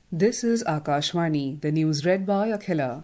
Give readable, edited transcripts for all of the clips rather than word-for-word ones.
This is Akashvani, the news read by Akhila.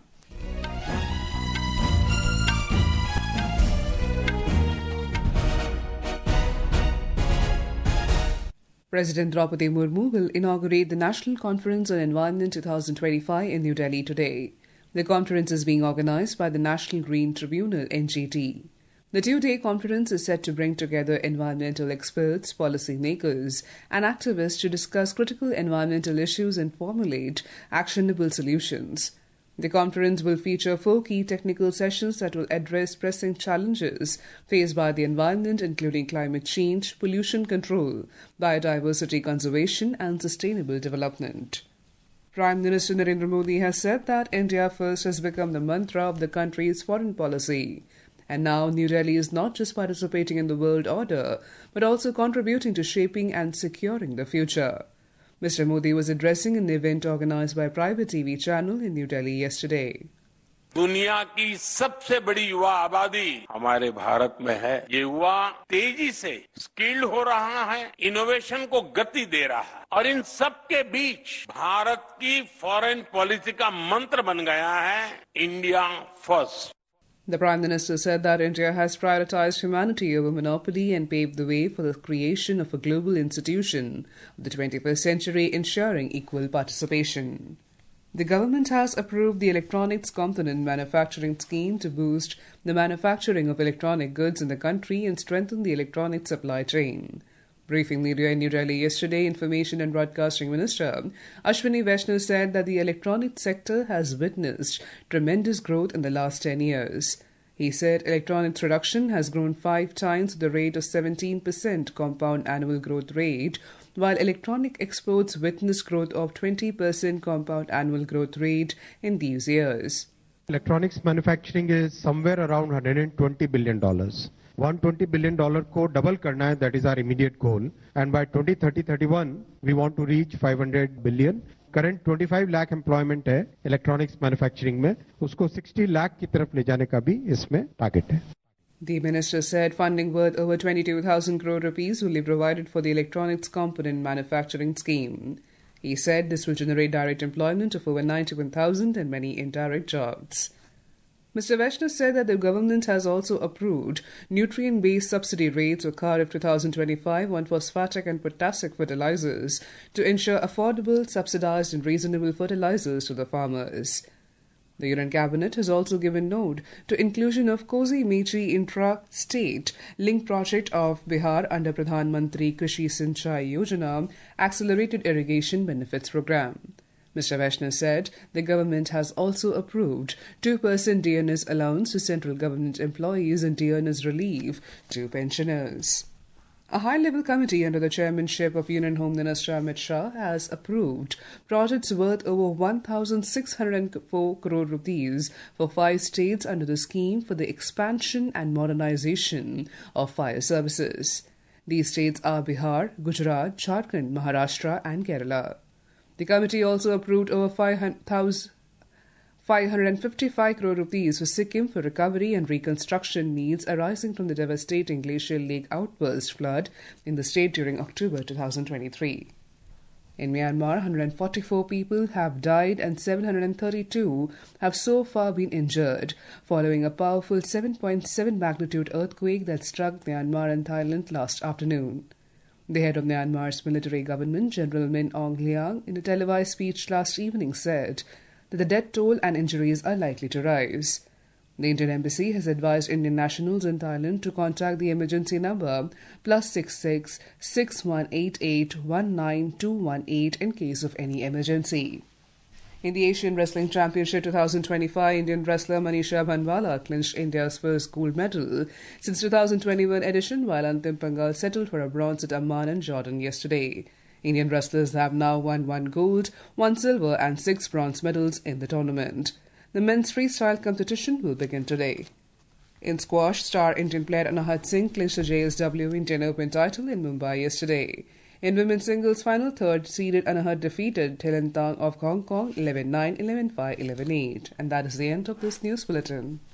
President Draupadi Murmu will inaugurate the National Conference on Environment 2025 in New Delhi today. The conference is being organized by the National Green Tribunal (NGT). The two-day conference is set to bring together environmental experts, policymakers, and activists to discuss critical environmental issues and formulate actionable solutions. The conference will feature 4 key technical sessions that will address pressing challenges faced by the environment, including climate change, pollution control, biodiversity conservation, and sustainable development. Prime Minister Narendra Modi has said that India First has become the mantra of the country's foreign policy. And now New Delhi is not just participating in the world order, but also contributing to shaping and securing the future. Mr. Modi was addressing an event organized by a private TV channel in New Delhi yesterday. दुनिया की सबसे बड़ी युवा आबादी हमारे भारत में है। ये युवा तेजी से स्किल्ड हो रहा है, इनोवेशन को गति दे रहा है और इन सब के बीच भारत की फॉरेन पॉलिसी का मंत्र बन गया है India first. The Prime Minister said that India has prioritized humanity over monopoly and paved the way for the creation of a global institution of the 21st century, ensuring equal participation. The government has approved the Electronics Component Manufacturing Scheme to boost the manufacturing of electronic goods in the country and strengthen the electronic supply chain. Briefing media in New Delhi yesterday, Information and Broadcasting Minister Ashwini Vaishnaw said that the electronics sector has witnessed tremendous growth in the last 10 years. He said electronics production has grown 5 times at the rate of 17% compound annual growth rate, while electronic exports witnessed growth of 20% compound annual growth rate in these years. Electronics manufacturing is somewhere around $120 billion. $120 billion को double करना है, that is our immediate goal. And by 2030-31, we want to reach 500 billion. Current 25 lakh employment है electronics manufacturing में, उसको 60 lakh की तरफ ले जाने का भी इसमें target है. The minister said funding worth over 22,000 crore rupees will be provided for the electronics component manufacturing scheme. He said this will generate direct employment of over 91,000 and many indirect jobs. Mr. Vaishnaw said that the government has also approved nutrient-based subsidy rates for Kharif 2025 on phosphatic and potassic fertilizers to ensure affordable, subsidized and reasonable fertilizers to the farmers. The Union Cabinet has also given nod to inclusion of Kosi Mechi intra-state link project of Bihar under Pradhan Mantri Krishi Sinchai Yojana Accelerated Irrigation Benefits Program. Mr. Vaishnaw said the government has also approved 2% DNS allowance to central government employees and DNS relief to pensioners. A high-level committee under the chairmanship of Union Home Minister Amit Shah has approved projects worth over 1,604 crore rupees for 5 states under the scheme for the expansion and modernization of fire services. These states are Bihar, Gujarat, Jharkhand, Maharashtra and Kerala. The committee also approved over 555 crore rupees for Sikkim for recovery and reconstruction needs arising from the devastating glacial lake outburst flood in the state during October 2023. In Myanmar, 144 people have died and 732 have so far been injured following a powerful 7.7 magnitude earthquake that struck Myanmar and Thailand last afternoon. The head of Myanmar's military government, General Min Aung Hlaing, in a televised speech last evening said that the death toll and injuries are likely to rise. The Indian Embassy has advised Indian nationals in Thailand to contact the emergency number +66 6188 19218 in case of any emergency. In the Asian Wrestling Championship 2025, Indian wrestler Manisha Bhanwala clinched India's first gold medal since 2021 edition, while Antim Pangal settled for a bronze at Amman and Jordan yesterday. Indian wrestlers have now won 1 gold, 1 silver and 6 bronze medals in the tournament. The men's freestyle competition will begin today. In squash, star Indian player Anahat Singh clinched the JSW Indian Open title in Mumbai yesterday. In women's singles final, third-seeded Anahat defeated Thailand of Hong Kong 11-9, 11-5, 11-8. And that is the end of this news bulletin.